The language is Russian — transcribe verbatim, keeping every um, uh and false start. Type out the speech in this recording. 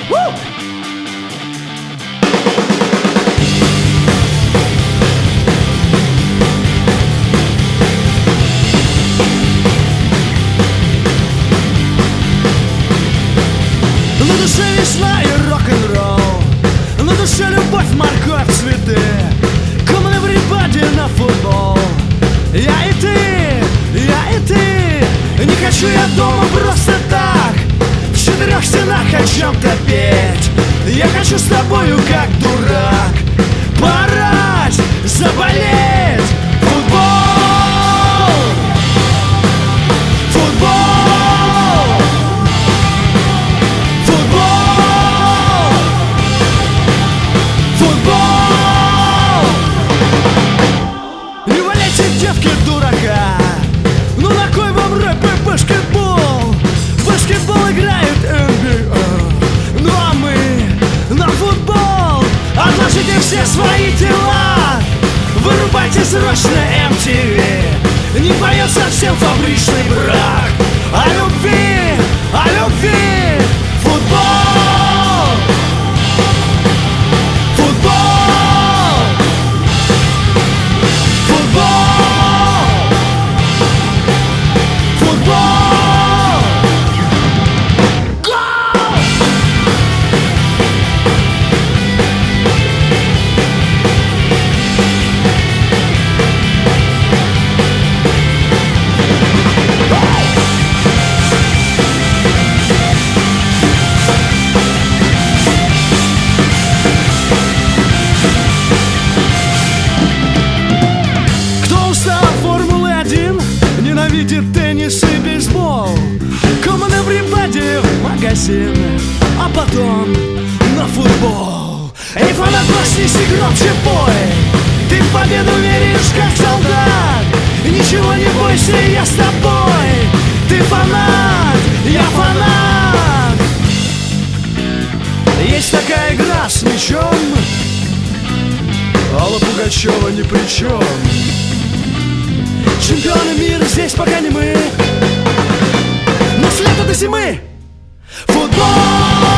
На душе весна и рок-н-ролл, на душе любовь, морковь, цветы. Come on everybody на футбол. Я и ты, я и ты. Не хочу я дома просто так в четырех стенах о чем-то петь. Я хочу с тобою как дурак поорать, заболеть. Футбол, футбол, футбол, футбол. Не валяйте, девки, дурака. Ну на кой вам рэп и баскетбол? В баскетбол играет эн би эй, ну а мы на футбол. Отложите все свои дела, вырубайте срочно эм ти ви. Не поет совсем фабричный брак о любви, о любви. Футбол, футбол, футбол, футбол. Гол! Кто устал от Формулы один, ненавидит теннис и бейсбол. Come on everybody в магазин, а потом на футбол. Эй, фанат, проснись и громче пой. Ты в победу веришь, как солдат. Ничего не бойся, я с тобой. Ты фанат, я фанат. Есть такая игра с мячом, Алла Пугачева ни при чем. Чемпионы мира здесь пока не мы, но с лета до зимы футбол.